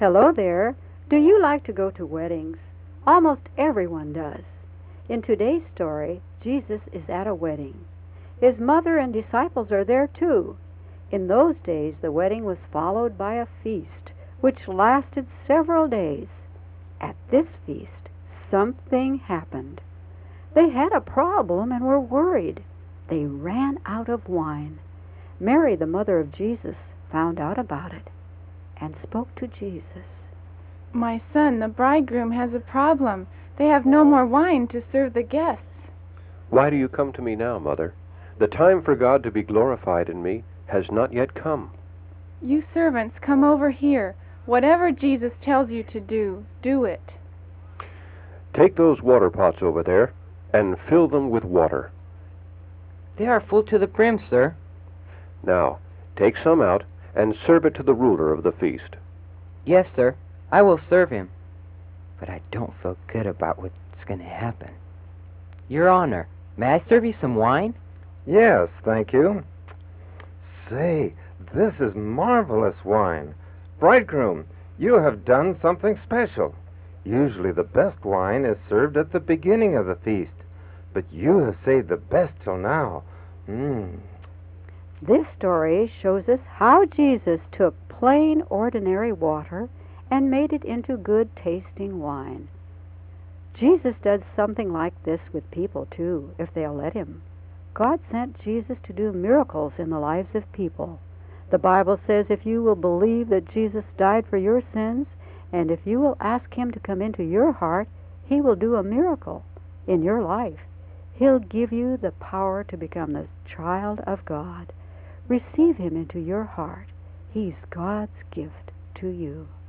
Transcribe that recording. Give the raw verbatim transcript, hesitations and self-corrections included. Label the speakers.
Speaker 1: Hello there. Do you like to go to weddings? Almost everyone does. In today's story, Jesus is at a wedding. His mother and disciples are there too. In those days, the wedding was followed by a feast, which lasted several days. At this feast, something happened. They had a problem and were worried. They ran out of wine. Mary, the mother of Jesus, found out about it and spoke to Jesus.
Speaker 2: My son, the bridegroom has a problem. They have no more wine to serve the guests.
Speaker 3: Why do you come to me now, Mother? The time for God to be glorified in me has not yet come.
Speaker 2: You servants, come over here. Whatever Jesus tells you to do, do it.
Speaker 3: Take those water pots over there and fill them with water.
Speaker 4: They are full to the brim, sir.
Speaker 3: Now, take some out and serve it to the ruler of the feast.
Speaker 4: Yes, sir. I will serve him. But I don't feel good about what's going to happen. Your Honor, may I serve you some wine?
Speaker 5: Yes, thank you. Say, this is marvelous wine. Bridegroom, you have done something special. Usually the best wine is served at the beginning of the feast, but you have saved the best till now. Mmm.
Speaker 1: This story shows us how Jesus took plain, ordinary water and made it into good tasting wine. Jesus does something like this with people, too, if they'll let him. God sent Jesus to do miracles in the lives of people. The Bible says if you will believe that Jesus died for your sins, and if you will ask him to come into your heart, he will do a miracle in your life. He'll give you the power to become the child of God. Receive him into your heart. He's God's gift to you.